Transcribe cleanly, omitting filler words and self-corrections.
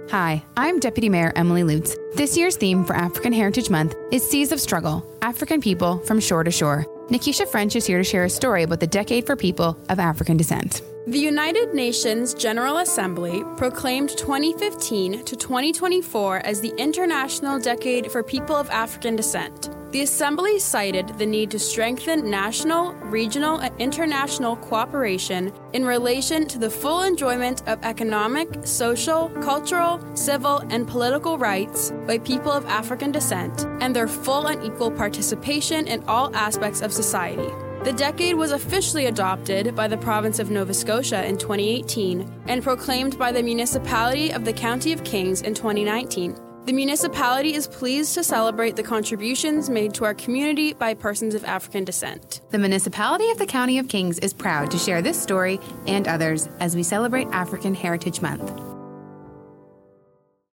Hi, I'm Deputy Mayor Emily Lutz. This year's theme for African Heritage Month is Seas of Struggle, African People from Shore to Shore. Nikisha French is here to share a story about the decade for people of African descent. The United Nations General Assembly proclaimed 2015 to 2024 as the International Decade for People of African Descent. The Assembly cited the need to strengthen national, regional, and international cooperation in relation to the full enjoyment of economic, social, cultural, civil, and political rights by people of African descent, and their full and equal participation in all aspects of society. The decade was officially adopted by the province of Nova Scotia in 2018 and proclaimed by the municipality of the County of Kings in 2019. The municipality is pleased to celebrate the contributions made to our community by persons of African descent. The municipality of the County of Kings is proud to share this story and others as we celebrate African Heritage Month.